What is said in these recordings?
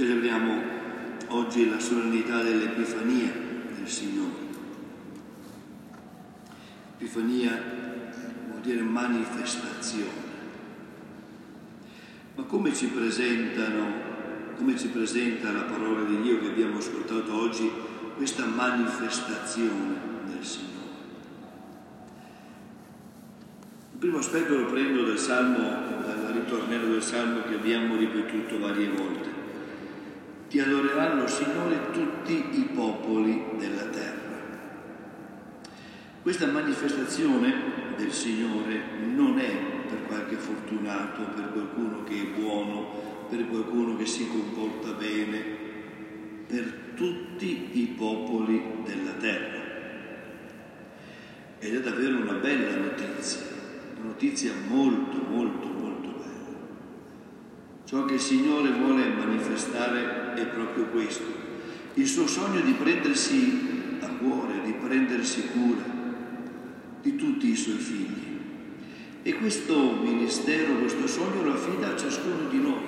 Celebriamo oggi la solennità dell'Epifania del Signore. Epifania vuol dire manifestazione. Ma come ci presenta la parola di Dio che abbiamo ascoltato oggi, questa manifestazione del Signore? Il primo aspetto lo prendo dal ritornello del Salmo che abbiamo ripetuto varie volte. Ti adoreranno, Signore, tutti i popoli della terra. Questa manifestazione del Signore non è per qualche fortunato, per qualcuno che è buono, per qualcuno che si comporta bene, per tutti i popoli della terra. Ed è davvero una bella notizia molto, molto, molto bella. Ciò che il Signore vuole manifestare è proprio questo, il suo sogno di prendersi a cuore, di prendersi cura di tutti i suoi figli. E questo ministero, questo sogno lo affida a ciascuno di noi.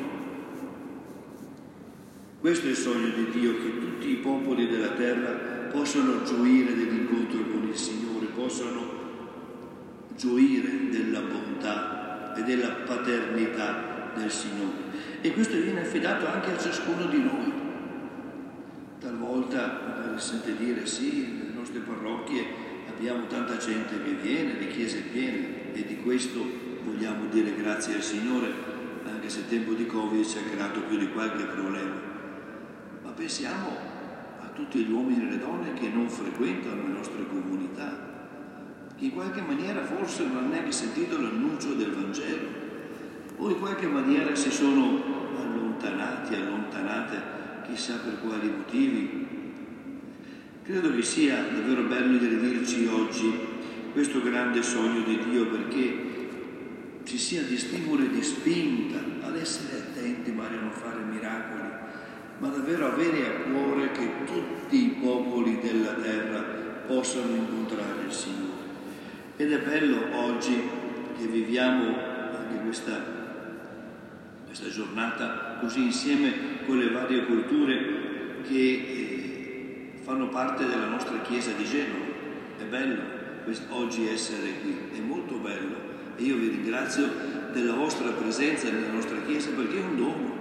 Questo è il sogno di Dio, che tutti i popoli della terra possano gioire dell'incontro con il Signore, possano gioire della bontà e della paternità del Signore. E questo viene affidato anche a ciascuno di noi. Talvolta magari sente dire sì, nelle nostre parrocchie abbiamo tanta gente che viene, le chiese piene, e di questo vogliamo dire grazie al Signore, anche se il tempo di Covid ci ha creato più di qualche problema. Ma pensiamo a tutti gli uomini e le donne che non frequentano le nostre comunità, che in qualche maniera forse non hanno neanche sentito l'annuncio del Vangelo, o in qualche maniera si sono allontanate, chissà per quali motivi. Credo che sia davvero bello di ridirci oggi questo grande sogno di Dio, perché ci sia di stimolo e di spinta ad essere attenti, magari a non fare miracoli, ma davvero avere a cuore che tutti i popoli della terra possano incontrare il Signore. Ed è bello oggi che viviamo anche questa giornata così insieme con le varie culture che fanno parte della nostra Chiesa di Genova. È bello oggi essere qui, è molto bello, e io vi ringrazio della vostra presenza nella nostra Chiesa, perché è un dono.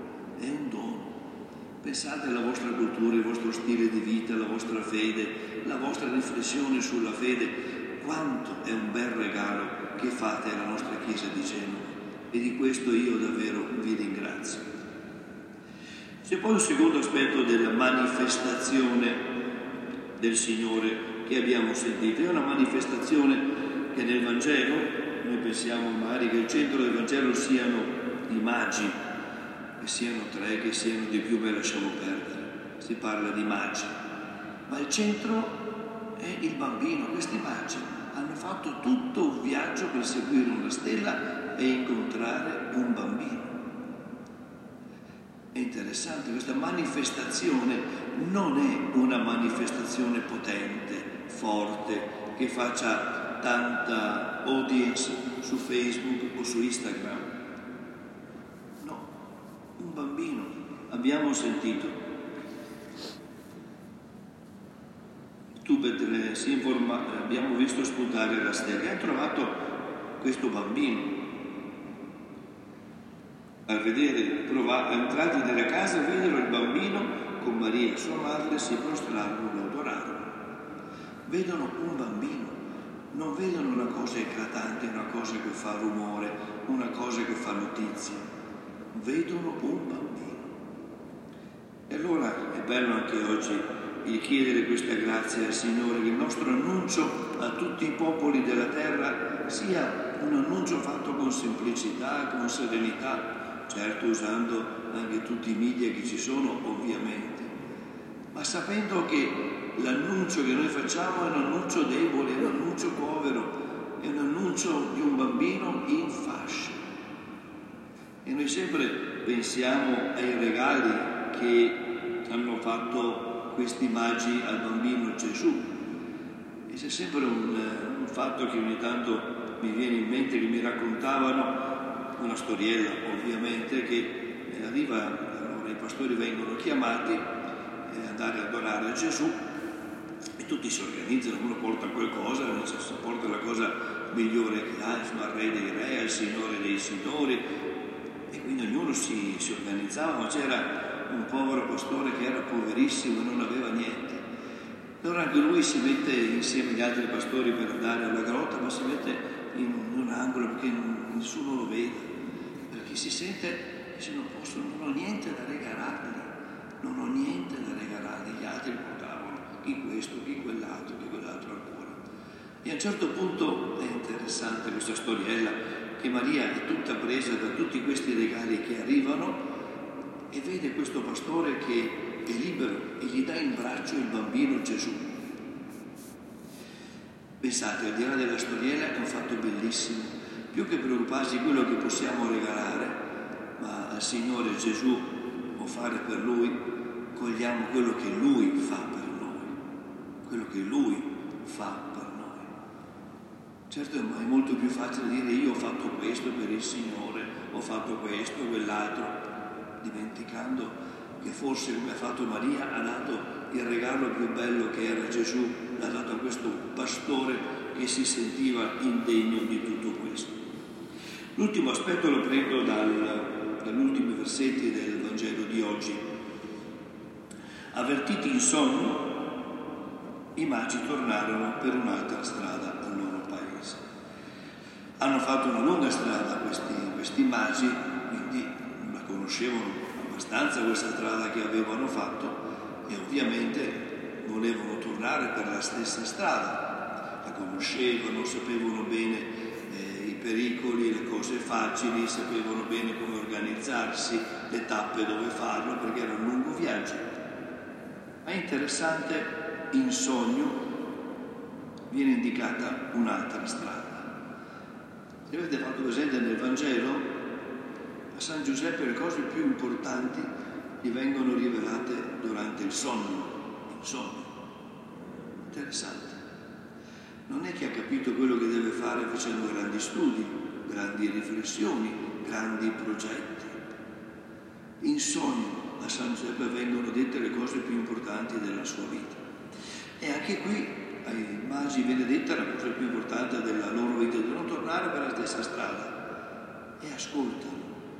Pensate alla vostra cultura, il vostro stile di vita, la vostra fede, la vostra riflessione sulla fede, quanto è un bel regalo che fate alla nostra Chiesa di Genova, e di questo io davvero vi ringrazio. C'è poi un secondo aspetto della manifestazione del Signore che abbiamo sentito. È una manifestazione che nel Vangelo, noi pensiamo magari che il centro del Vangelo siano i magi, che siano 3, che siano di più, lasciamo perdere, si parla di magi, ma il centro è il bambino. Questi magi hanno fatto tutto un viaggio per seguire una stella e incontrare un bambino. È interessante, questa manifestazione non è una manifestazione potente, forte, che faccia tanta audience su Facebook o su Instagram. No, un bambino, abbiamo sentito. Abbiamo visto spuntare la stella e ha trovato questo bambino. Entrati nella casa, videro il bambino con Maria, sua madre, si prostrarono e lo adorarono. Vedono un bambino, non vedono una cosa eclatante, una cosa che fa rumore, una cosa che fa notizia. Vedono un bambino. E allora è bello anche oggi di chiedere questa grazia al Signore, che il nostro annuncio a tutti i popoli della terra sia un annuncio fatto con semplicità, con serenità, certo usando anche tutti i media che ci sono ovviamente, ma sapendo che l'annuncio che noi facciamo è un annuncio debole, è un annuncio povero, è un annuncio di un bambino in fascia. E noi sempre pensiamo ai regali che hanno fatto questi magi al bambino Gesù, e c'è sempre un fatto che ogni tanto mi viene in mente, che mi raccontavano, una storiella ovviamente, che arriva Allora i pastori vengono chiamati ad andare ad adorare Gesù e tutti si organizzano, uno porta qualcosa, si porta la cosa migliore che ha, insomma, al re dei re, al signore dei signori, e quindi ognuno si organizzava, ma c'era un povero pastore che era poverissimo e non aveva niente. Allora anche lui si mette insieme agli altri pastori per andare alla grotta, ma si mette in un angolo perché nessuno lo vede, perché si sente che se non posso, non ho niente da regalargli, non ho niente da regalargli. Gli altri portavano chi questo, chi quell'altro ancora. E a un certo punto è interessante questa storiella, che Maria è tutta presa da tutti questi regali che arrivano e vede questo pastore che è libero e gli dà in braccio il bambino Gesù. Pensate, al di là della storiella, è un fatto bellissimo. Più che preoccuparsi di quello che possiamo regalare, ma al Signore Gesù può fare per Lui, cogliamo quello che Lui fa per noi, quello che Lui fa per noi. Certo, ma è molto più facile dire io ho fatto questo per il Signore, ho fatto questo, quell'altro, dimenticando che forse, come ha fatto Maria, ha dato il regalo più bello che era Gesù, l'ha dato a questo pastore che si sentiva indegno di tutto questo. L'ultimo aspetto lo prendo dagli ultimi versetti del Vangelo di oggi. Avvertiti in sonno, i magi tornarono per un'altra strada al loro paese. Hanno fatto una lunga strada questi magi, quindi la conoscevano abbastanza questa strada che avevano fatto, e ovviamente volevano tornare per la stessa strada. La conoscevano, sapevano bene i pericoli, le cose facili, sapevano bene come organizzarsi, le tappe dove farlo, perché era un lungo viaggio. Ma è interessante, in sogno viene indicata un'altra strada. Se avete fatto presente nel Vangelo, a San Giuseppe le cose più importanti gli vengono rivelate durante il sonno, in sogno. Interessante. Non è che ha capito quello che deve fare facendo grandi studi, grandi riflessioni, grandi progetti. In sogno a San Giuseppe vengono dette le cose più importanti della sua vita. E anche qui ai magi viene detta la cosa più importante della loro vita, di non tornare per la stessa strada. E ascoltano,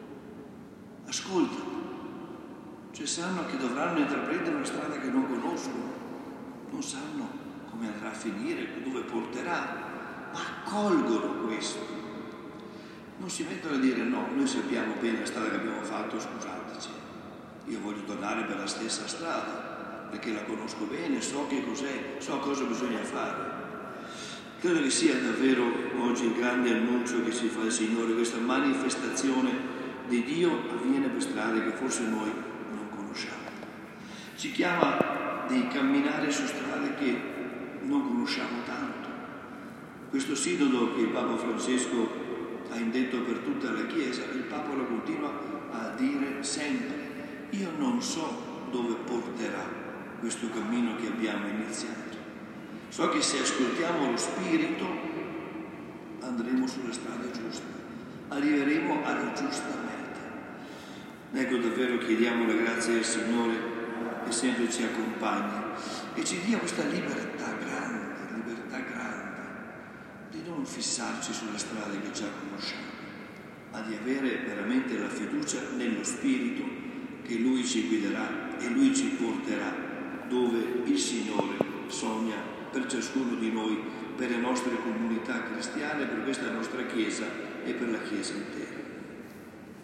cioè sanno che dovranno intraprendere una strada che non conoscono, non sanno come andrà a finire, dove porterà, ma accolgono questo. Non si mettono a dire no, noi sappiamo bene la strada che abbiamo fatto, scusateci, io voglio tornare per la stessa strada, perché la conosco bene, so che cos'è, so cosa bisogna fare. Credo che sia davvero oggi il grande annuncio che si fa al Signore, questa manifestazione di Dio avviene per strade che forse noi non conosciamo. Ci chiama di camminare su strade che non conosciamo tanto. Questo sinodo che il Papa Francesco ha indetto per tutta la Chiesa, il Papa lo continua a dire sempre: io non so dove porterà questo cammino che abbiamo iniziato. So che se ascoltiamo lo Spirito andremo sulla strada giusta, arriveremo alla giusta meta. Ecco, davvero chiediamo la grazia del Signore che sempre ci accompagni e ci dia questa libertà grande, di non fissarci sulle strade che già conosciamo, ma di avere veramente la fiducia nello Spirito che Lui ci guiderà e Lui ci porterà dove il Signore sogna per ciascuno di noi, per le nostre comunità cristiane, per questa nostra Chiesa e per la Chiesa intera.